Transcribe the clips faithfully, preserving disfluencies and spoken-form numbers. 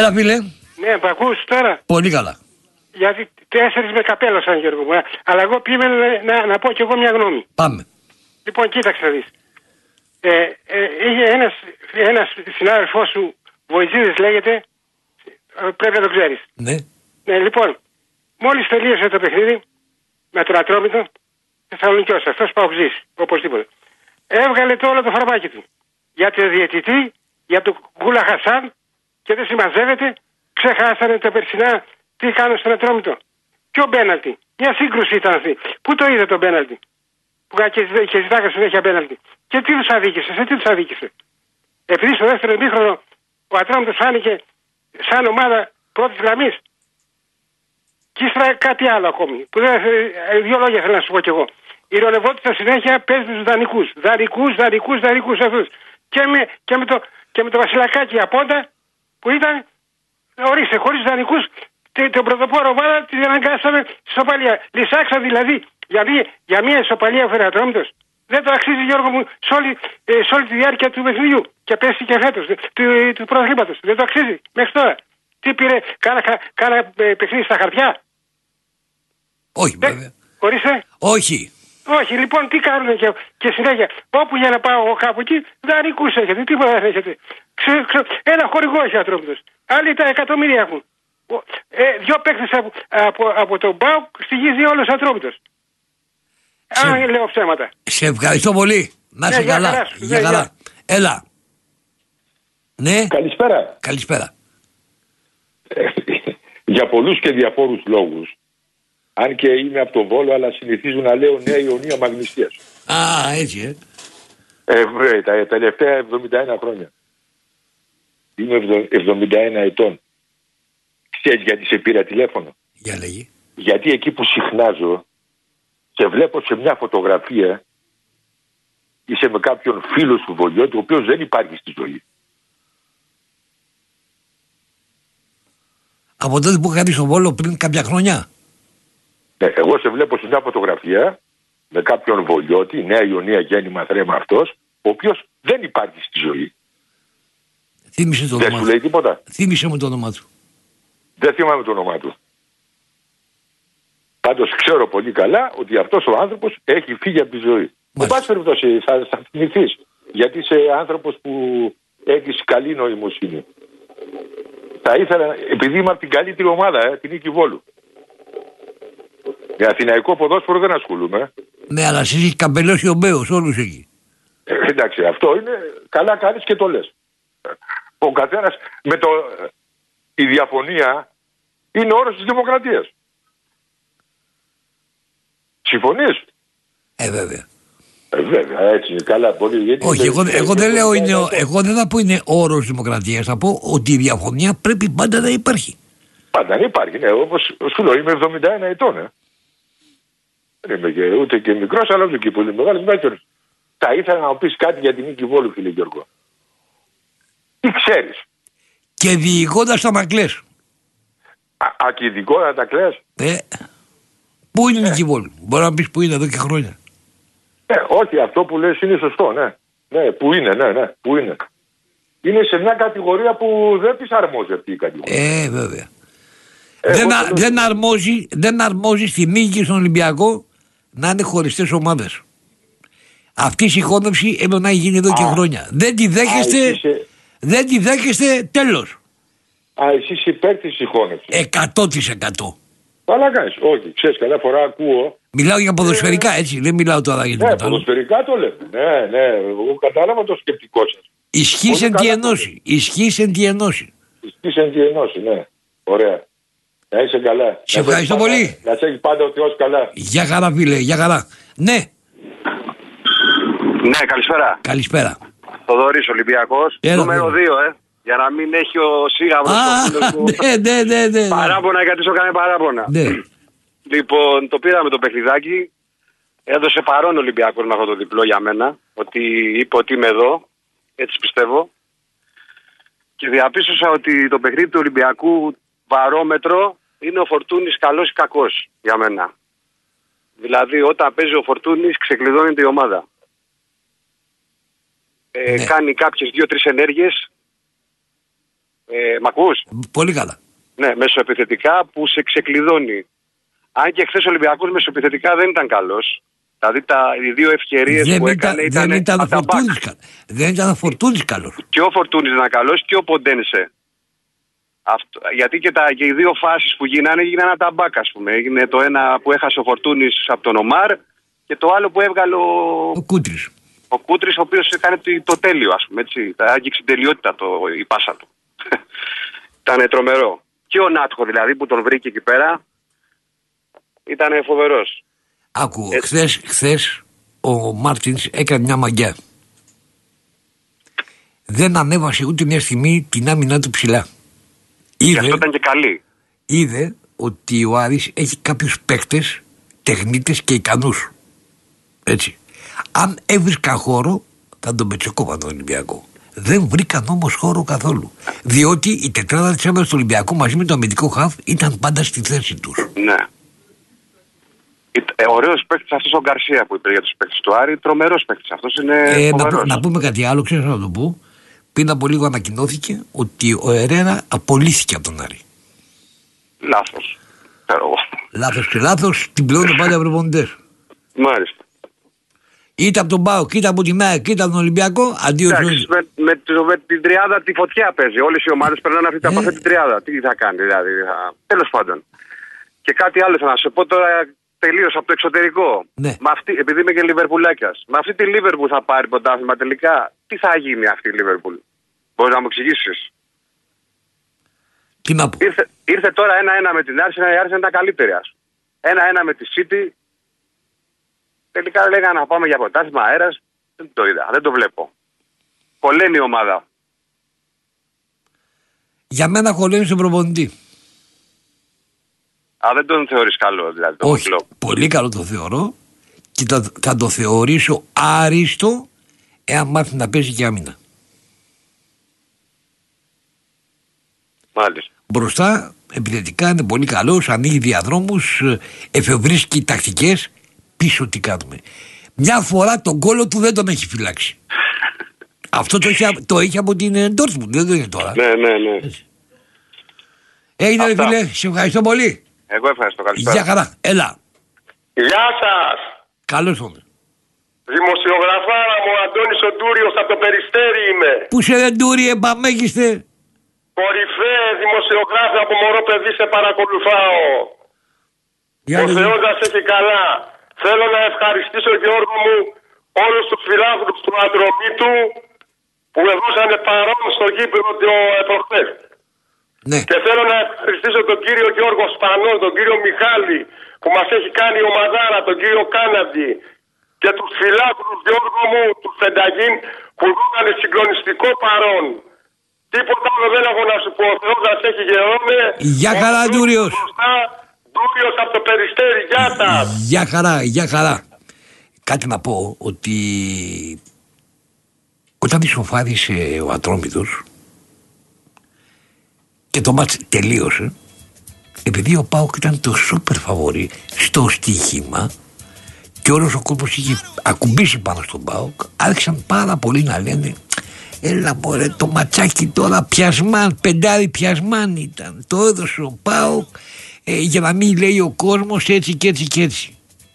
Έλα, φίλε. Ναι, μ' ακούς τώρα. Πολύ καλά. Γιατί τέσσερις με καπέλωσαν, Γιώργο μου. Αλλά εγώ πήγαινε να, να, να πω κι εγώ μια γνώμη. Πάμε. Λοιπόν, κοίταξε να δεις. Ε, ε, είχε ένας, ένας συνάδελφός σου, Βοηζίδης λέγεται, ε, πρέπει να το ξέρεις. Ναι. Ναι, λοιπόν, μόλις τελείωσε το παιχνίδι με τον Ατρόμητο, Θεσσαλονικιός, αυτός Παοξής, οπωσδήποτε. Έβγαλε το όλο το φαρμάκι του. Για το διαιτητή, για τον Κούλα Χασάν και δεν συμμαζεύεται. Ξεχάσανε τα περσινά τι κάνουν στον Ατρόμητο. Ποιο πέναλτι. Μια σύγκρουση ήταν αυτή. Πού το είδε το πέναλτι. Που και, και ζητάγανε συνέχεια πέναλτι. Και τι τους αδίκησε, σε τι τους αδίκησε. Επειδή στο δεύτερο ημίχρονο ο Ατρόμητος φάνηκε σαν ομάδα πρώτης γραμμής. Και ύστερα κάτι άλλο ακόμη. Που δεν, δύο λόγια θέλω να σου πω κι εγώ. Ηρωνευότητα συνέχεια παίζει τους δανεικούς. Δανεικούς, δανεικούς, δανεικούς αυτούς. Και με, και με, το, και με το Βασιλακάκι απόντα που ήταν, ορίστε, χωρίς δανεικούς, τον πρωτοπόρο ομάδα την αναγκάσαμε ισοπαλία. Λυσάξα δηλαδή για μια, για μια ισοπαλία ο Ατρόμητος. Δεν το αξίζει, Γιώργο μου, σε όλη, ε, σε όλη τη διάρκεια του παιχνιδιού. Και πέσει και φέτος του, του πρωταθλήματος. Δεν το αξίζει μέχρι τώρα. Τι πήρε, κάνα, κάνα ε, παιχνίδι στα χαρτιά. Όχι, ε, βέβαια. Ορίστε. Όχι. Όχι, λοιπόν, τι κάνουν και, και συνέχεια. Όπου για να πάω εγώ κάπου εκεί, δανεικούς έχετε, τίποτα δεν έχετε. Ξε, ξε, ένα χορηγό έχει ο Ατρόμητος. Άλλοι τα εκατομμύρια έχουν. Ε, δυο παίκτες από, από, από τον ΠΑΟΚ στοιχίζει όλος ο Ατρόμητος. Σε... Αν λέω ψέματα. Σε ευχαριστώ πολύ. Να είσαι ναι, καλά. Για, για, για καλά. Για. Έλα. Ναι. Καλησπέρα. Καλησπέρα. Για πολλούς και διαφόρους λόγους, αν και είμαι από τον Βόλο, αλλά συνηθίζω να λέω Νέα Ιωνία Μαγνησίας. Α, έτσι, ε. Ε, βρε, τα τελευταία εβδομήντα ένα χρόνια. Είμαι εβδομήντα ένα ετών. Ξέρεις γιατί σε πήρα τηλέφωνο? Για λέγει. Γιατί εκεί που συχνάζω και βλέπω σε μια φωτογραφία είσαι με κάποιον φίλο σου Βολιώτη, ο οποίος δεν υπάρχει στη ζωή. Από τότε που είχα δει στον Βόλο πριν κάποια χρόνια. Ε, εγώ σε βλέπω σε μια φωτογραφία με κάποιον Βολιώτη, Νέα Ιωνία γέννημα θρέμα αυτός, ο οποίος δεν υπάρχει στη ζωή. Θύμισε το δεν όνομα σου του. λέει τίποτα. Θύμισε μου το όνομα του. Δεν θυμάμαι το όνομά του. Πάντως ξέρω πολύ καλά ότι αυτός ο άνθρωπος έχει φύγει από τη ζωή. Εν πάση περιπτώσει θα, θα θυμηθείς. Γιατί είσαι άνθρωπος που έχεις καλή νοημοσύνη. Θα ήθελα, επειδή είμαι από την καλύτερη ομάδα, ε, την Νίκη Βόλου. Με αθηναϊκό ποδόσφαιρο δεν ασχολούμαι. Ναι, αλλά εσύ έχει καμπελώσει ο Μπέος, όλους εκεί. Ε, εντάξει, αυτό είναι, καλά κάνεις και το λες. Ο καθένας με το, η διαφωνία είναι όρος της δημοκρατίας. Συμφωνείς? Ε, βέβαια. Ε, βέβαια, έτσι είναι καλά. Πολύ, γιατί όχι, εγώ, είναι, εγώ, δεν λέω είναι, εγώ δεν θα πω είναι όρος δημοκρατίας. Θα πω ότι η διαφωνία πρέπει πάντα να υπάρχει. Πάντα να υπάρχει, ναι. Όπως σου λέω, είμαι εβδομήντα ένα ετών. Ε. Δεν είμαι και, ούτε και μικρός, αλλά ούτε και πολύ μεγάλος. Θα ήθελα να μου πεις κάτι για την Νίκη Βόλου, φίλε Γιώργο. Τι ξέρεις? Και διηγώντας τα μακλές. Α, και ειδικότερα τα κλαις. Ε, πού είναι η Νίκη Βόλου? Μπορεί να πεις που είναι εδώ και χρόνια. Ε, όχι, αυτό που λες είναι σωστό, ναι. Ναι, που είναι, ναι, ναι, που είναι. Είναι σε μια κατηγορία που δεν της αρμόζει αυτή η κατηγορία. Ε, βέβαια. Ε, δεν, α, δεν, αρμόζει, δεν αρμόζει στη Νίκη και στον Ολυμπιακό να είναι χωριστές ομάδες. Αυτή η συγχώνευση έπρεπε να έχει γίνει εδώ α, και χρόνια. Δεν τη δέχεστε, α, είσαι... δεν τη δέχεστε, τέλος. Α, εσύ είσαι υπέρ της συγχώνευσης. Εκατό τοις εκατό. Αλλά κάνεις, όχι, ξέρεις, cada φορά ακούω. Μιλάω για ποδοσφαιρικά, ε, έτσι, δεν μιλάω τώρα για τίποτα. Ναι, ποδοσφαιρικά το λέμε. Ναι, ναι, εγώ κατάλαβα το σκεπτικό σας. Ισχύς εν τη ενώση. Ισχύς εν τη ενώση. Ισχύς εν τη ενώση, ναι. Ωραία. Να είσαι καλά. Σε ευχαριστώ πάντα, πολύ. Να σε έχει πάντα ο Θεός καλά. Για χαρά, φίλε, για χαρά. Ναι. Ναι, καλησπέρα. Καλησπέρα. Θοδωρής Ολυμπιακός. Νούμερο δύο, ε. Για να μην έχει ο Σίγαβρος ναι, ναι, ναι, ναι. παράπονα, γιατί σου έκανε παράπονα. Ναι. Λοιπόν, το πήραμε το παιχνιδάκι. Έδωσε παρόν ο Ολυμπιακός με αυτό το διπλό για μένα. Ότι είπε ότι είμαι εδώ. Έτσι πιστεύω. Και διαπίστωσα ότι το παιχνίδι του Ολυμπιακού βαρόμετρο είναι ο Φορτούνης καλός ή κακός για μένα. Δηλαδή όταν παίζει ο Φορτούνης ξεκλειδώνεται η ομάδα. Ε, ναι. Κάνει κάποιες δύο-τρεις ενέργειες Ε, μ' ακούς? Πολύ καλά. Ναι, μεσοεπιθετικά που σε ξεκλειδώνει. Αν και χθες ο Ολυμπιακός μεσοεπιθετικά δεν ήταν καλός. Δηλαδή τα, οι δύο ευκαιρίες που έκανε ήταν. Δεν ήταν Φορτούνης καλός. Δεν ήταν Φορτούνης καλός. Και ο Φορτούνης ήταν καλός και ο Ποντένσε. Αυτό, γιατί και, τα, και οι δύο φάσεις που γίνανε γίνανε τα μπακ, ας πούμε. Έγινε το ένα που έχασε ο Φορτούνης από τον Ομάρ και το άλλο που έβγαλε ο, ο Κούτρης. Ο Κούτρης, ο οποίος έκανε το, το τέλειο, ας πούμε. Έτσι. Άγγιξε την τελειότητα το, η πάσα του. Ήταν τρομερό. Και ο Νάτχο δηλαδή που τον βρήκε εκεί πέρα ήταν φοβερός. Άκου, ε... χθες, χθες ο Μάρτινς έκανε μια μαγιά. Δεν ανέβασε ούτε μια στιγμή την άμυνά του ψηλά. Είδε, και αυτό ήταν και καλή. Είδε ότι ο Άρης έχει κάποιους παίκτες, τεχνίτες και ικανούς. Έτσι. Αν έβρισκαν χώρο θα τον πετσοκόβαν τον Ολυμπιακό. Δεν βρήκαν όμως χώρο καθόλου. Διότι η τετράδα της άμυνας του Ολυμπιακού μαζί με το αμυντικό χαφ ήταν πάντα στη θέση τους. Ναι. Ε, ωραίος παίκτης αυτός ο Γκαρσία που είπε για τους παίκτες του Άρη. Τρομερός παίκτης αυτός είναι. Ε, να, να πούμε κάτι άλλο, ξέρω να το πω. Πριν από λίγο ανακοινώθηκε ότι ο Ερέρα απολύθηκε από τον Άρη. Λάθος. Λάθος και λάθος, την πληρώνουν πάντα οι προπονητές. Μάλιστα. Είτε από τον ΠΑΟΚ, είτε από τη ΜΕΑΚ, είτε από τον Ολυμπιακό. Αντίο με, με, με, με την τριάδα τη φωτιά παίζει. Όλες οι ομάδες περνάνε αυτή, ε. από αυτή την τριάδα. Τι θα κάνει δηλαδή. Θα... Τέλος πάντων. Και κάτι άλλο θέλω να σου πω τώρα τελείως από το εξωτερικό. Ναι. Με αυτή, επειδή είμαι και Λιβερπουλάκιας. Με αυτή τη Λίβερπουλ θα πάρει πρωτάθλημα τελικά. Τι θα γίνει αυτή η Λίβερπουλ? Μπορείς να μου εξηγήσεις? Τι να πω. Ήρθε, ήρθε τώρα ένα-ένα με την Arsenal. Η Arsenal ήταν καλύτερη. ένα-ένα με τη City. Τελικά λέγανε να πάμε για πρωτάθλημα αέρας. Δεν το είδα, δεν το βλέπω. Κολλαίνει η ομάδα. Για μένα κολλαίνει στον προπονητή. Α, δεν τον θεωρείς καλό δηλαδή? Το όχι, κλόπ. Πολύ καλό το θεωρώ και θα, θα το θεωρήσω άριστο εάν μάθει να παίζει και άμυνα. Μάλιστα. Μπροστά επιθετικά είναι πολύ καλός, ανοίγει διαδρόμους, εφευρίσκει τακτικές. Πίσω τι κάνουμε. Μια φορά τον κόλο του δεν τον έχει φυλάξει. Αυτό το είχε, το είχε από την Dortmund, δεν το είναι τώρα. Ναι, ναι, ναι. Έγινε ρε φίλε, σε ευχαριστώ πολύ. Εγώ ευχαριστώ, καλησπέρα. Γεια χαρά, έλα. Γεια σας. Καλώς ήρθατε. Δημοσιογραφάρα μου, Αντώνης ο Ντούριος από το Περιστέρι είμαι. Πού σε ρε Ντούρι, εμπαμέγιστε. Κορυφαία δημοσιογράφη από μωρό παιδί σε παρακολουθάω. Ο Θεός να σε έχει καλά. Θέλω να ευχαριστήσω, Γιώργο μου, όλους τους φιλάθλους του Ατρομήτου που έδωσαν παρόν στο γήπεδο προχθές. Ναι. Και θέλω να ευχαριστήσω τον κύριο Γιώργο Σπανό, τον κύριο Μιχάλη που μας έχει κάνει η ομαδάρα, τον κύριο Κάναντι και τους φιλάθλους, Γιώργο μου, τους Φενταγίν που δώσανε συγκλονιστικό παρόν. Τίποτα άλλο δεν έχω να σου πω. Ο Θεός να σε έχει γερόνε. Γεια χαρά, Ντούριος. Ντούριος από το Περιστέρι, γεια σας. Γεια χαρά, γεια χαρά. Κάτι να πω ότι όταν ισοφάρισε ο Ατρόμητος και το μάτς τελείωσε, επειδή ο ΠΑΟΚ ήταν το σούπερ φαβορί στο στοίχημα και όλος ο κόσμος είχε ακουμπήσει πάνω στον ΠΑΟΚ, άρχισαν πάρα πολύ να λένε έλα μωρέ το ματσάκι τώρα πιασμάν, πεντάρι πιασμάν ήταν, το έδωσε ο ΠΑΟΚ ε, για να μην λέει ο κόσμος έτσι και έτσι και έτσι.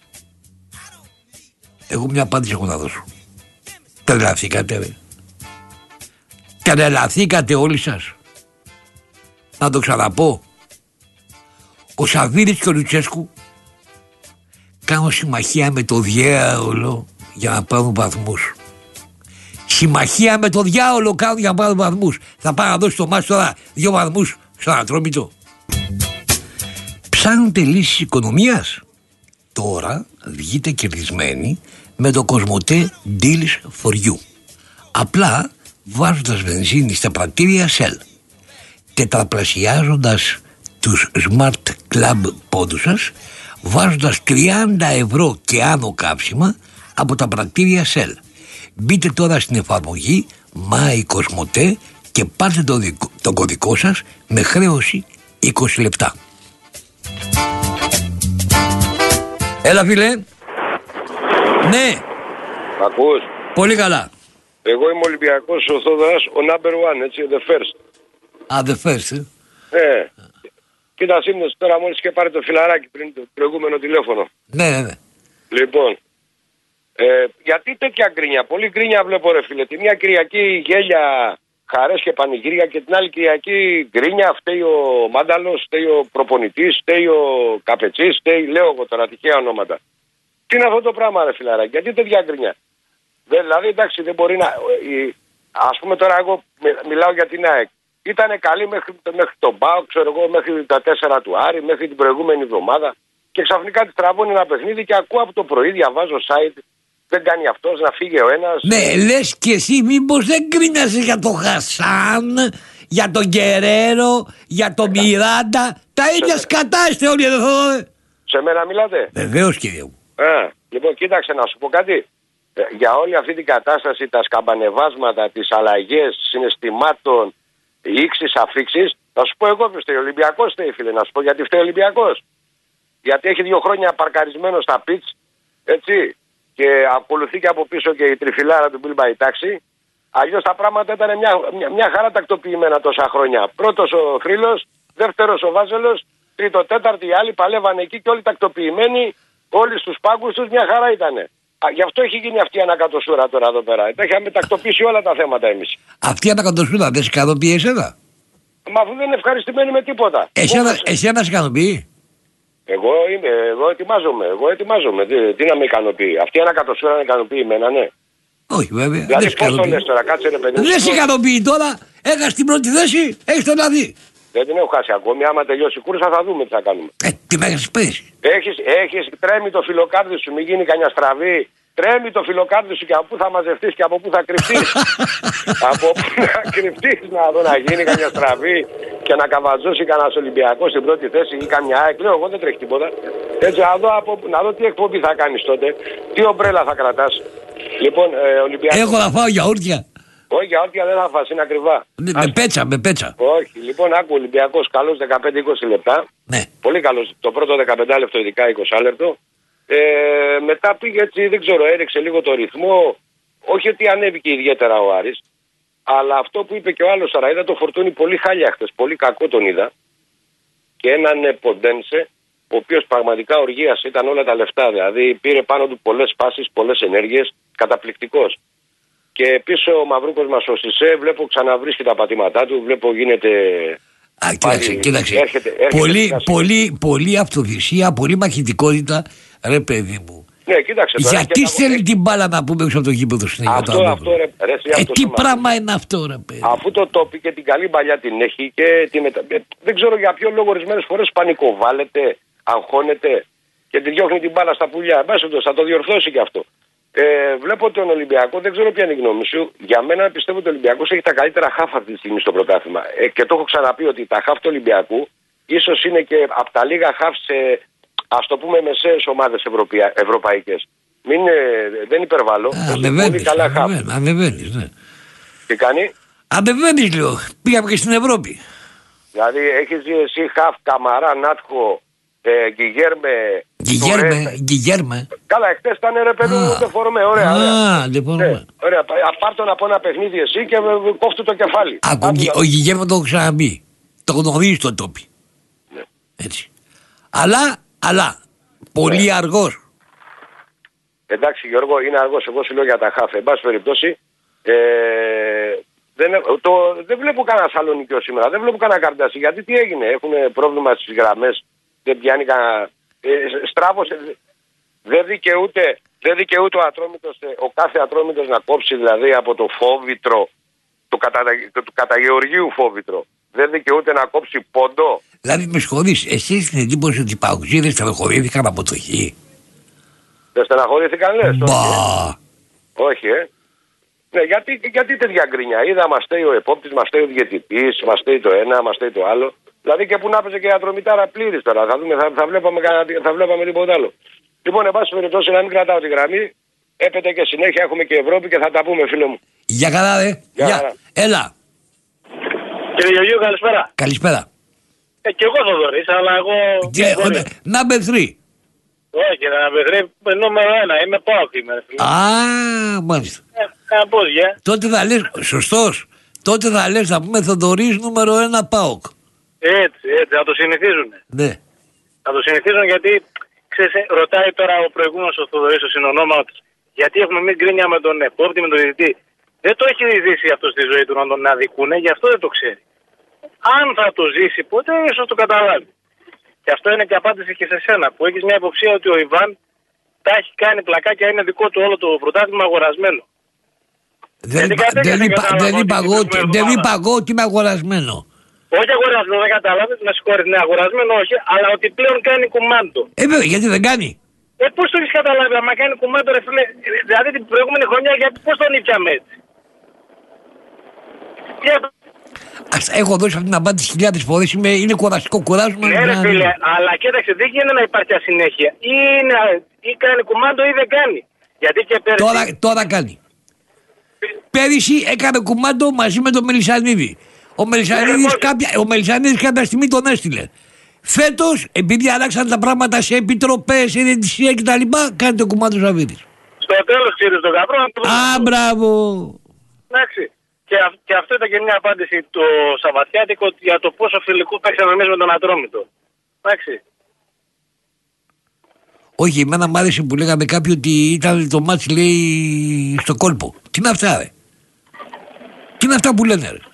Εγώ μια απάντηση έχω να δώσω. Τρελαθήκατε ρε. Τρελαθήκατε όλοι σας. Να το ξαναπώ. Ο Σαββίδης και ο Λουτσέσκου κάνουν συμμαχία με το διάολο για να πάρουν βαθμούς. Συμμαχία με το διάολο κάνουν για να πάρουν βαθμούς. Θα πάω να δώσει το μάτι τώρα δύο βαθμούς στον Ατρόμητο. Ψάχνετε λύσεις οικονομίας. Τώρα βγείτε κερδισμένοι με το Κοσμοτέ Deals for You. Απλά βάζοντας βενζίνη στα πρατήρια Shell, τετραπλασιάζοντας τους Smart Club πόντους σας, βάζοντας τριάντα ευρώ και άνω κάψιμα από τα πρατήρια Shell. Μπείτε τώρα στην εφαρμογή MyCosmote και πάρτε το, δικό, το κωδικό σας με χρέωση είκοσι λεπτά. Έλα φίλε. Ναι. Ακούς? Πολύ καλά. Εγώ είμαι Ολυμπιακός ο Θόδωρας, ο number one, έτσι, the first. Α, δεν φέρσε. Ναι. Κοίτα, σύμνος τώρα μόλις και πάρει το φιλαράκι πριν το προηγούμενο τηλέφωνο. Ναι, ναι, ναι. Λοιπόν, ε, γιατί τέτοια γκρίνια, πολύ γκρίνια βλέπω ρε φίλε. Τη μια Κυριακή γέλια, χαρές και πανηγύρια και την άλλη Κυριακή γκρίνια, φταίει ο Μάνταλος, φταίει ο προπονητής, φταίει ο Καπετσής, φταίει, λέω εγώ τώρα τυχαία ονόματα. Τι είναι αυτό το πράγμα ρε φιλαράκι, γιατί τέτοια γκρίνια. Δηλαδή εντάξει δεν μπορεί να, ας πούμε τώρα εγώ μιλάω για την ΑΕΚ. Ήτανε καλή μέχρι, μέχρι τον ΠΑΟΚ, ξέρω εγώ, μέχρι τα τέσσερα του Άρη, μέχρι την προηγούμενη εβδομάδα. Και ξαφνικά τη τραβώνει ένα παιχνίδι και ακούω από το πρωί, διαβάζω site, δεν κάνει αυτός, να φύγει ο ένας. Ναι, λες και εσύ μήπως δεν κρίνασαι για τον Χασάν, για τον Γκερέρο, για τον Μιράντα. Τα ίδια σκατά είστε όλοι εδώ. Σε μένα μιλάτε. Βεβαίως κύριε μου. Α, λοιπόν, κοίταξε να σου πω κάτι. Ε, για όλη αυτή την κατάσταση, τα σκαμπανεβάσματα, τις αλλαγές συναισθημάτων, ήξεις, αφήξεις, θα σου πω εγώ ποιος φταίει. Ο Ολυμπιακός φταίει, φίλε, να σου πω γιατί φταίει ο Ολυμπιακός. Γιατί έχει δύο χρόνια παρκαρισμένο στα πιτς, έτσι, και ακολουθεί και από πίσω και η τριφυλάρα του Μπίλμπα η τάξη. Αλλιώς τα πράγματα ήταν μια, μια, μια χαρά τακτοποιημένα τόσα χρόνια. Πρώτος ο Θρύλος, δεύτερος ο Βάζελος, τρίτο, τέταρτη οι άλλοι παλεύανε εκεί και όλοι τακτοποιημένοι, όλοι στους πάγκους τους μια χαρά ήτανε. Α, γι' αυτό έχει γίνει αυτή η ανακατοσούρα τώρα εδώ πέρα. Τα είχαμε τακτοποιήσει όλα τα θέματα εμείς. Αυτή η ανακατοσούρα δεν σε ικανοποιεί εσένα? Μα αφού δεν είναι ευχαριστημένοι με τίποτα. Εσένα, εσένα σε ικανοποιεί? Εγώ είμαι, εγώ ετοιμάζομαι, εγώ ετοιμάζομαι. Τι, τι να με ικανοποιεί. Αυτή η ανακατοσούρα να ικανοποιεί εμένα, ναι. Όχι βέβαια. Δηλαδή πώς το λες τώρα, κάτσε ρε παιδί. Δεν σε ικανοποιεί τώρα, έχασε την πρώτη θέση, έχεις τον αδί. Δεν την έχω χάσει ακόμη. Άμα τελειώσει η κούρσα θα δούμε τι θα κάνουμε. Ε, τι θα έχεις πέσει. Έχεις, έχεις, τρέμει το φιλοκάρδι σου, μην γίνει κανένα στραβή. Τρέμει το φιλοκάρδι σου και από πού θα μαζευτείς και από πού θα κρυφτείς. Από πού θα κρυφτείς να δω να γίνει κανένα στραβή και να καβατζώσει κανένα Ολυμπιακό στην πρώτη θέση ή καμιά ΑΕΚ. Λέω εγώ δεν τρέχει τίποτα. Έτσι να δω, από, να δω τι εκπομπή θα κάνεις τότε, τι ομπρέλα θα κρατάς. Λοιπόν, ε, Ολυμπιακό. Έχω να φάω γιαούρτια. Όχι, γιαούρτια δεν θα φας, είναι ακριβά. Ναι, με πέτσα, με πέτσα. Όχι, λοιπόν, άκου Ολυμπιακός καλός δεκαπέντε είκοσι λεπτά. Ναι. Πολύ καλός. Το πρώτο δεκαπέντε λεπτό, ειδικά είκοσι λεπτό. Ε, μετά πήγε έτσι, δεν ξέρω, έριξε λίγο το ρυθμό. Όχι ότι ανέβηκε ιδιαίτερα ο Άρης, αλλά αυτό που είπε και ο άλλος, άρα είδα το Φορτούνι πολύ χάλια χτες. Πολύ κακό τον είδα. Και έναν Ποντένσε, ο οποίος πραγματικά οργίασε, ήταν όλα τα λεφτά. Δηλαδή πήρε πάνω του πολλές πάσεις, πολλές ενέργειες. Καταπληκτικός. Και πίσω ο Μαυρούκος μας ο Σισέ, βλέπω ξαναβρίσκει τα πατήματά του, βλέπω γίνεται. Α, κοίταξε, πάλι, κοίταξε. Έρχεται, έρχεται πολύ, πολύ, πολύ αυτοθυσία, πολύ μαχητικότητα, ρε παιδί μου. Ναι, κοίταξε. Γιατί θέλει την μπάλα να πούμε έξω από το γήπεδο στην Ελλάδα. Αυτό, αυτό, ρε, ρε, ε, τι πράγμα είναι αυτό, ρε παιδί. Αφού το τόπι και την καλή παλιά την έχει και τη μετα... δεν ξέρω για ποιο λόγο ορισμένες φορές πανικοβάλλεται, αγχώνεται και τη διώχνει την μπάλα στα πουλιά. Μπάσχετος, θα το διορθώσει και αυτό. Ε, βλέπω τον Ολυμπιακό, δεν ξέρω ποια είναι η γνώμη σου. Για μένα πιστεύω ότι ο Ολυμπιακός έχει τα καλύτερα χαφ αυτή τη στιγμή στο πρωτάθλημα. Ε, και το έχω ξαναπεί ότι τα χαφ του Ολυμπιακού ίσως είναι και από τα λίγα χαφ σε, ας το πούμε, μεσαίες ομάδες ευρωπαϊκές. Μην, ε, δεν υπερβάλλω. Ανεβαίνεις, ανεβαίνεις, ναι. Τι κάνει? Ανεβαίνεις, λέω. Πήγαμε και στην Ευρώπη. Δηλαδή έχεις δει εσύ χαφ, Καμαρά, Νάτχο, Ε, Γκυγέρμε. Γκυγέρμε, Γκυγέρμε. Καλά, εχθές ήταν ρε παιδί μου, δεν φορούμε. Ωραία, Α, ωραία. δεν φορούμε. Ναι, ωραία. Πάρ' τον από ένα παιχνίδι εσύ και κόφτου το κεφάλι. Άκου, ο Γκυγέρμε το έχω ξαναμπεί. Το γνωρίζει το τόπι. Ναι. Έτσι. Αλλά, αλλά, πολύ ναι. αργός. Εντάξει Γιώργο, είναι αργός. Εγώ σου λέω για τα χάφε. Εν πάση περιπτώσει, ε, δεν, το, δεν βλέπω κανένα Σαλονικιό σήμερα. Δεν βλέπω κανένα Καρντάσι. Γιατί τι έγινε, έχουν πρόβλημα στις γραμμές. Δεν πιάνει κανένα. Ε, στράβωσε. Δεν δικαιούται, δεν δικαιούται ο, ατρόμητος, ο κάθε ατρόμητος να κόψει δηλαδή από το φόβητρο, το, κατα, το, το καταγεωργίου φόβητρο. Δεν δικαιούται να κόψει πόντο. Δηλαδή με συγχωρείς, εσύ την εντύπωση ότι οι παουτζίδες στεναχωρήθηκαν από το χ. Δεν στεναχωρήθηκαν λες? Μπα. Όχι, όχι ε. Ναι, γιατί, γιατί τέτοια γκρινιά. Είδα μας στέει ο επόπτης, μας στέει ο διαιτητής, μας στέει το ένα, μας στέει το άλλο. Δηλαδή και που να παίζει και η ατρομητάρα πλήρης τώρα. Θα, δούμε, θα, θα, βλέπαμε, θα βλέπαμε τίποτα άλλο. Λοιπόν, εν πάση περιπτώσει, να μην κρατάω τη γραμμή. Έπεται και συνέχεια, έχουμε και Ευρώπη και θα τα πούμε, φίλε μου. Για καλά, ρε. Για Για... καλά. Έλα. Κύριε Γεωργίου, καλησπέρα. Καλησπέρα. Ε, και εγώ Θοδωρής, αλλά εγώ. Number three. Όχι, number three, νούμερο ένα. Είμαι πάω είμαι. Α, μάλιστα. Ε, κάνα πόδια. Τότε θα λες, σωστός. τότε θα λες, θα πούμε Θοδωρής νούμερο ένα ΠΑΟΚ. Έτσι, έτσι, θα το συνηθίζουν. Ναι. Θα το συνηθίζουν γιατί, ξέρεις, ρωτάει τώρα ο προηγούμενος ο Θοδωρής, ο συνονόματος, γιατί έχουμε μην γκρίνια με τον επόπτη, με τον διαιτητή. Δεν το έχει ζήσει αυτό στη ζωή του να τον αδικούνε, γι' αυτό δεν το ξέρει. Αν θα το ζήσει ποτέ, ίσως το καταλάβει. Και αυτό είναι και απάντηση και σε σένα, που έχεις μια υποψία ότι ο Ιβάν τα έχει κάνει πλακάκια, είναι δικό του όλο το πρωτάθλημα αγορασμένο. Δεν, είπα, δεν, είπα, δεν, είπα εγώ, δεν είπα εγώ ότι είμαι αγορασμένο. Όχι αγορασμένο, δεν κατάλαβες, με συγχωρείς, ναι, αγορασμένο όχι, αλλά ότι πλέον κάνει κουμάντο. Ε, βέβαια, γιατί δεν κάνει. Ε, πώς το έχεις καταλάβει, άμα κάνει κουμάντο, ρε φίλε, δηλαδή την προηγούμενη χρονιά, γιατί πώς τον ήπιαμε έτσι. Ας, έχω δώσει αυτή την απάντηση χιλιάδες φορές, είμαι, είναι κουραστικό, κουράζουμε. Ναι, ρε φίλε, αλλά κοίταξε, δεν γίνεται να υπάρχει ασυνέχεια. Ή, είναι, ή κάνει κουμάντο ή δεν κάνει. Γιατί και πέρυσι... Τώρα, τώρα κάνει. Πέρυσι έκανε κουμάντο μαζί με τον Μελισσανίδη. Ο Μελισσανίδης ναι, κάποια, ο Μελισσανίδης κάποια στιγμή τον έστειλε. Φέτος, επειδή αλλάξαν τα πράγματα σε επιτροπές, σε διαιτησία κτλ., κάνει το κουμάντο Σαββίδης. Στο τέλος, κύριε τον Καπρό. Α, μπράβο. Εντάξει. Και, αυ- και αυτό ήταν και μια απάντηση το Σαββατιάτικο για το πόσο φιλικού παίξαμε εμείς με τον Ατρόμητο. Εντάξει. Όχι, εμένα μου άρεσε που λέγαμε κάποιοι ότι ήταν το μάτς, λέει, στο κόλπο. Τι είναι αυτά, ρε. Τι είναι αυτά που λένε, ρε.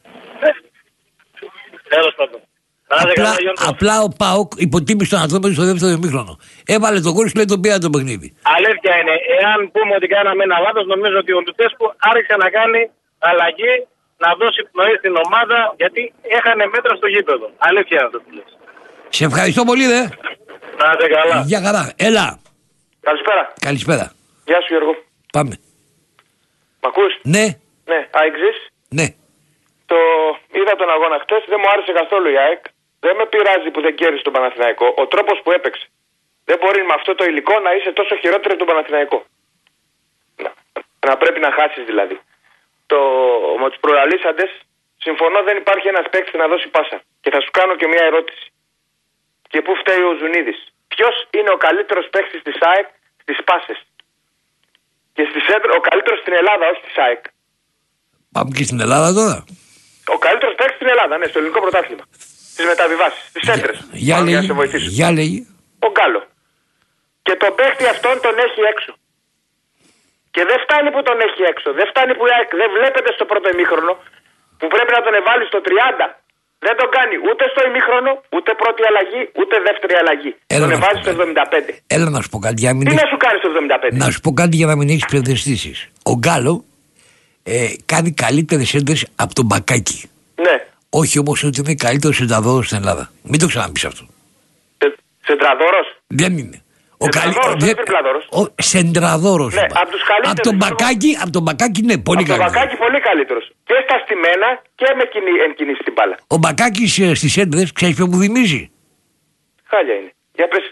Τέλος πάντων. Απλά, απλά ο ΠΑΟΚ υποτίμησε τον Ατρόμητο στο δεύτερο ημίχρονο. Έβαλε τον κόλπο και λέει τον πήρα το παιχνίδι. Αλήθεια είναι, εάν πούμε ότι κάναμε ένα λάθος, νομίζω ότι ο Λουτέσκου άρχισε να κάνει αλλαγή, να δώσει πνοή στην ομάδα, γιατί έχανε μέτρα στο γήπεδο. Αλήθεια είναι αυτό που λες. Σε ευχαριστώ πολύ, ρε. Να είστε καλά. Γεια χαρά. Έλα. Καλησπέρα. Καλησπέρα. Γεια σου Γιώργο. Πάμε. Μ' ακούς? Ναι. Ναι, αεξής. Ναι. Το... Είδα τον αγώνα χτες, δεν μου άρεσε καθόλου η ΑΕΚ. Δεν με πειράζει που δεν κέρδισε τον Παναθηναϊκό. Ο τρόπος που έπαιξε. Δεν μπορεί με αυτό το υλικό να είσαι τόσο χειρότερο από τον Παναθηναϊκό. Να, να πρέπει να χάσεις δηλαδή. Το... Με τους προαλήσαντες, συμφωνώ, δεν υπάρχει ένας παίκτης να δώσει πάσα. Και θα σου κάνω και μια ερώτηση. Και πού φταίει ο Ζουνίδης? Ποιος είναι ο καλύτερος παίκτης της ΑΕΚ στις πάσες? Και στη σέντρα, ο καλύτερος στην Ελλάδα, όχι της ΑΕΚ. Πάμε και στην Ελλάδα τώρα. Ο καλύτερος παίκτης στην Ελλάδα, ναι, στο ελληνικό πρωτάθλημα. Στις μεταβιβάσεις, στις σέντρες. Για λέγει, για λέγει. Ο Γκάλο. Και τον παίκτη αυτόν τον έχει έξω. Και δεν φτάνει που τον έχει έξω. Δεν φτάνει που δεν βλέπετε στο πρώτο ημίχρονο που πρέπει να τον εβάλει στο τριάντα. Δεν τον κάνει ούτε στο ημίχρονο, ούτε πρώτη αλλαγή, ούτε δεύτερη αλλαγή. Έλα τον εβάζει στο εβδομήντα πέντε. Έλα να σου πω κάτι. Για μην Τι έχεις... να σου κάνει στο εβδομήντα πέντε? Να σου πω κάτι για να μην έχει ψευδαισθήσεις. Ο Γκάλο ε, κάνει καλύτερες έντρες από τον Μπακάκη. Ναι. Όχι όμως ότι είναι καλύτερος σεντραδόρος στην Ελλάδα. Μην το ξαναπείς αυτό. Σεντραδόρος? Δεν είναι. Ο Σεντραδόρος, δεν είναι τριπλαδόρος. Ο σεντραδόρος. Ναι, από τους καλύτερους. Από τον Μπακάκη, από τον Μπακάκη ναι, πολύ καλύτερος. Από τον Μπακάκη πολύ καλύτερος. Και στα στημένα και με κινη, εν κινήσει την μπάλα. Ο Μπακάκης ε, στις έντρες, ξέρεις ποιο μου θυμίζει? Χάλια είναι. Για πες.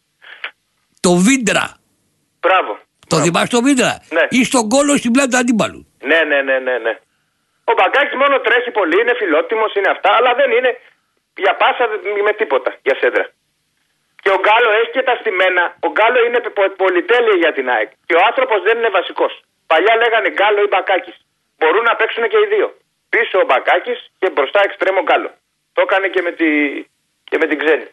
Το Βίντρα. Μπράβο. Το θυμάσαι το Βίντρα? Ναι. Ή στον κόλο στην πλάτη του αντίπαλου. Ναι, ναι, ναι, ναι, ναι. Ο Μπακάκης μόνο τρέχει πολύ, είναι φιλότιμος, είναι αυτά, αλλά δεν είναι για πάσα με τίποτα, για σέντρα. Και ο Γκάλο έχει και τα στημένα. Ο Γκάλο είναι πολυτέλεια για την ΑΕΚ. Και ο άνθρωπος δεν είναι βασικός. Παλιά λέγανε Γκάλο ή Μπακάκης. Μπορούν να παίξουν και οι δύο. Πίσω ο Μπακάκης και μπροστά εξτρέμο Γκάλο. Το έκανε και με, τη... και με την ξένη.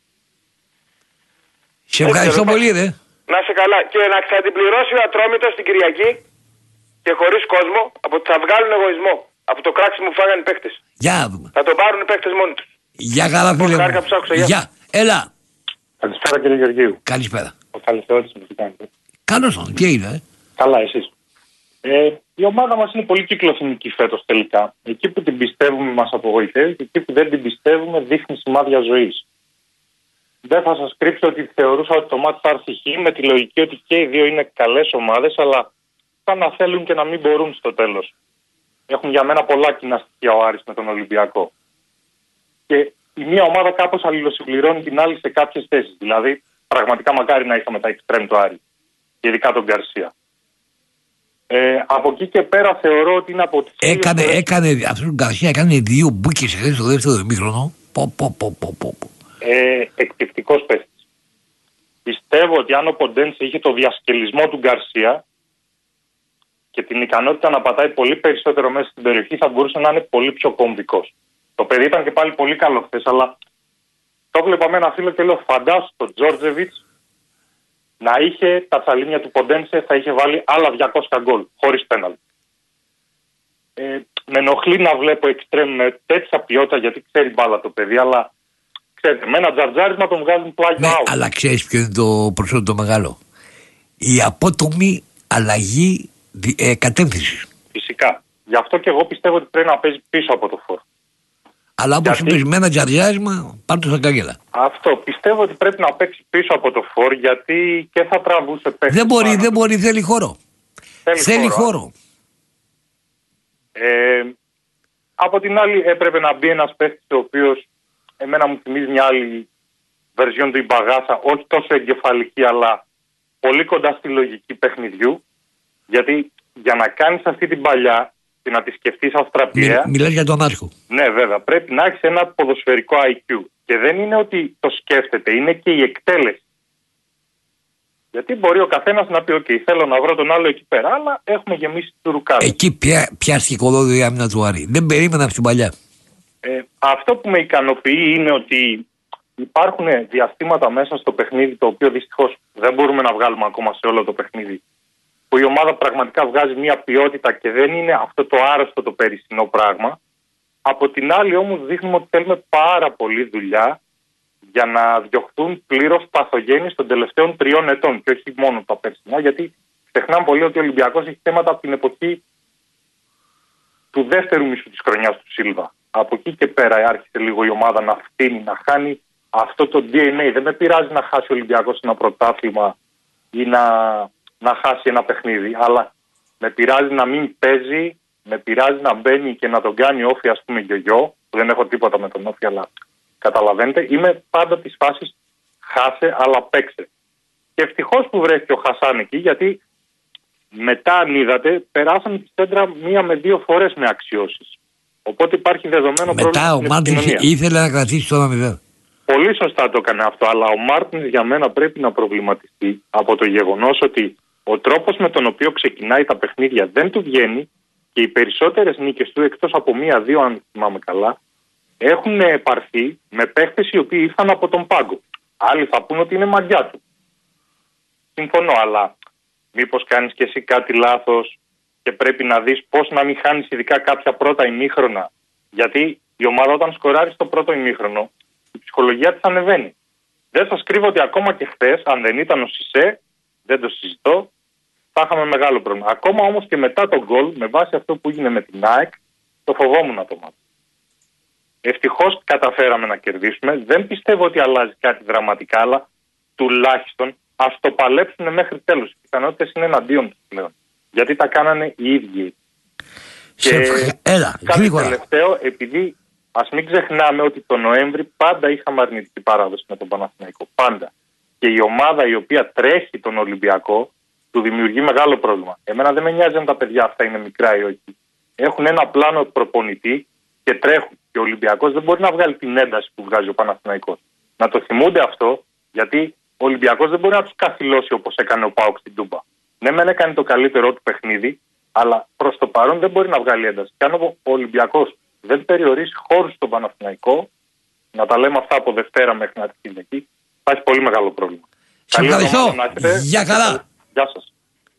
Σε ευχαριστώ πολύ, ρε. Να σε καλά. Και να θα την πληρώσει ο Ατρόμητος την Κυριακή και χωρίς κόσμο, από ότι θα βγάλουν εγωισμό. Από το κράξιμο που φάγανε οι παίκτες. Για να δούμε. Θα τον πάρουν οι παίκτες μόνοι τους. Για καλά, φίλε μου. Γεια. Έλα. Καλησπέρα κύριε Γεωργίου. Καλησπέρα. Ο Καλυθεώτης μου, τι κάνετε? Καλώς τον, τι έγινε, ε? Καλά, εσείς. Ε, η ομάδα μας είναι πολύ κυκλοθυμική φέτος τελικά. Εκεί που την πιστεύουμε μας απογοητεύει και εκεί που δεν την πιστεύουμε δείχνει σημάδια ζωής. Δεν θα σας κρύψω ότι θεωρούσα ότι το μάτι θα έρθει χ, με τη λογική ότι και οι δύο είναι καλές ομάδες, αλλά θα να θέλουν και να μην μπορούν στο τέλος. Έχουν για μένα πολλά κοινά στοιχεία ο Άρης με τον Ολυμπιακό. Και η μία ομάδα κάπως αλληλοσυμπληρώνει την άλλη σε κάποιες θέσεις. Δηλαδή, πραγματικά μακάρι να είχαμε τα εξτρέμ του Άρη. Και ειδικά τον Γκαρσία. Ε, από εκεί και πέρα θεωρώ ότι είναι από τις... Έκανε, φορές... έκανε, αυτός ο Γκαρσία έκανε δύο μπούκες χθες στο δεύτερο ημίχρονο. Πο, πο, πο, πο, πο. Ε, εκπληκτικός παίκτης. Πιστεύω ότι αν ο Ποντένσε είχε το διασκελισμό του Γκαρσία, και την ικανότητα να πατάει πολύ περισσότερο μέσα στην περιοχή, θα μπορούσε να είναι πολύ πιο κομβικός. Το παιδί ήταν και πάλι πολύ καλό χθες, αλλά το βλέπα με ένα φίλο και λέω: φαντάσου τον Τζόρτζεβιτς να είχε τα τσαλίνια του Ποντένσε, θα είχε βάλει άλλα διακόσια γκολ, χωρίς πέναλτι. Ε, με ενοχλεί να βλέπω εξτρέμ με τέτοια ποιότητα, γιατί ξέρει μπάλα το παιδί, αλλά ξέρετε, με ένα τζαρτζάρισμα τον βγάζουν πλάγιο ναι, out. Αλλά ξέρεις ποιο είναι το προσώπημα το μεγάλο? Η απότομη αλλαγή ε, κατεύθυνση. Φυσικά. Γι' αυτό και εγώ πιστεύω ότι πρέπει να παίζει πίσω από το φόρ. Αλλά όπως γιατί... είπες, με ένα τζαριάρισμα πάρ' το στα κάγκελα. Αυτό. Πιστεύω ότι πρέπει να παίξει πίσω από το φόρ, γιατί και θα τραβούσε παίξει. Δεν μπορεί, δεν μπορεί, θέλει χώρο. Θέλει, θέλει χώρο. χώρο. Ε, από την άλλη έπρεπε να μπει ένας παίκτης ο οποίος εμένα μου θυμίζει μια άλλη βερζιόν του Ιμπαγάσα, όχι τόσο εγκεφαλική αλλά πολύ κοντά στη λογική παιχνιδιού, γιατί για να κάνεις αυτή την παλιά και να τη σκεφτείς αυστραπιαία. Μι, μιλάς για τον άρχο. Ναι, βέβαια, πρέπει να έχεις ένα ποδοσφαιρικό άι κιου και δεν είναι ότι το σκέφτεται, είναι και η εκτέλεση. Γιατί μπορεί ο καθένας να πει: OK, θέλω να βρω τον άλλο εκεί πέρα, αλλά έχουμε γεμίσει του ρουκάδες. Εκεί πια, πιάστηκε κολόδιο η άμυνα του Άρη. Δεν περίμενα αυτή την παλιά. Ε, αυτό που με ικανοποιεί είναι ότι υπάρχουν διαστήματα μέσα στο παιχνίδι, το οποίο δυστυχώς δεν μπορούμε να βγάλουμε ακόμα σε όλο το παιχνίδι, που η ομάδα πραγματικά βγάζει μια ποιότητα και δεν είναι αυτό το άρρωστο το περσινό πράγμα. Από την άλλη όμως δείχνουμε ότι θέλουμε πάρα πολλή δουλειά για να διωχθούν πλήρως παθογένειες των τελευταίων τριών ετών και όχι μόνο τα περσινά, γιατί ξεχνάμε πολύ ότι ο Ολυμπιακός έχει θέματα από την εποχή του δεύτερου μισού της χρονιάς του Σίλβα. Από εκεί και πέρα άρχισε λίγο η ομάδα να φτύνει, να χάνει αυτό το ντι εν έι. Δεν με πειράζει να χάσει ο Ολυμπιακός ένα πρωτάθλημα ή να, να χάσει ένα παιχνίδι, αλλά με πειράζει να μην παίζει, με πειράζει να μπαίνει και να τον κάνει όφη, ας πούμε, γιογιό. Δεν έχω τίποτα με τον όφη, αλλά καταλαβαίνετε. Είμαι πάντα της φάσης χάσε, αλλά παίξε. Και ευτυχώς που βρέθηκε ο Χασάν εκεί, γιατί μετά, αν είδατε, περάσαμε τη σέντρα μία με δύο φορές με αξιώσεις. Οπότε υπάρχει δεδομένο μετά πρόβλημα. Μετά ο Μάρτινς ήθελε να κρατήσει το ένα μηδέν. Πολύ σωστά το έκανε αυτό, αλλά ο Μάρτινς για μένα πρέπει να προβληματιστεί από το γεγονός ότι ο τρόπος με τον οποίο ξεκινάει τα παιχνίδια δεν του βγαίνει και οι περισσότερες νίκες του, εκτός από μία-δύο, αν θυμάμαι καλά, έχουν πάρθει με παίχτες οι οποίοι ήρθαν από τον πάγκο. Άλλοι θα πούν ότι είναι μαγιά του. Συμφωνώ, αλλά μήπως κάνεις και εσύ κάτι λάθος και πρέπει να δεις πώς να μην χάνεις ειδικά κάποια πρώτα ημίχρονα. Γιατί η ομάδα όταν σκοράρει στο πρώτο ημίχρονο, η ψυχολογία της ανεβαίνει. Δεν σας κρύβω ότι ακόμα και χθες, αν δεν ήταν ο Σισέ, δεν το συζητώ, θα είχαμε μεγάλο πρόβλημα. Ακόμα όμως και μετά τον γκολ, με βάση αυτό που έγινε με την ΑΕΚ, το φοβόμουν το μάτι. Ευτυχώς καταφέραμε να κερδίσουμε. Δεν πιστεύω ότι αλλάζει κάτι δραματικά, αλλά τουλάχιστον ας το παλέψουν μέχρι τέλους. Οι πιθανότητες είναι εναντίον τους πλέον. Γιατί τα κάνανε οι ίδιοι. Σε και έλα, κάτι γρήγορα. τελευταίο, επειδή ας μην ξεχνάμε ότι το Νοέμβρη πάντα είχαμε αρνητική παράδοση με τον Παναθηναϊκό. Πάντα. Και η ομάδα η οποία τρέχει τον Ολυμπιακό του δημιουργεί μεγάλο πρόβλημα. Εμένα δεν με νοιάζει αν τα παιδιά αυτά είναι μικρά ή όχι. Έχουν ένα πλάνο προπονητή και τρέχουν. Και ο Ολυμπιακός δεν μπορεί να βγάλει την ένταση που βγάζει ο Παναθηναϊκός. Να το θυμούνται αυτό, γιατί ο Ολυμπιακός δεν μπορεί να τους καθυλώσει όπως έκανε ο ΠΑΟΚ στην Τούμπα. Ναι, μεν έκανε το καλύτερό του παιχνίδι, αλλά προς το παρόν δεν μπορεί να βγάλει ένταση. Και αν ο Ολυμπιακός δεν περιορίσει χώρους στον Παναθηναϊκό, να τα λέμε αυτά από Δευτέρα μέχρι να αρχίσει εκεί, θα έχει πολύ μεγάλο πρόβλημα. Σε ευχαριστώ. Γεια χαρά. Γεια σας.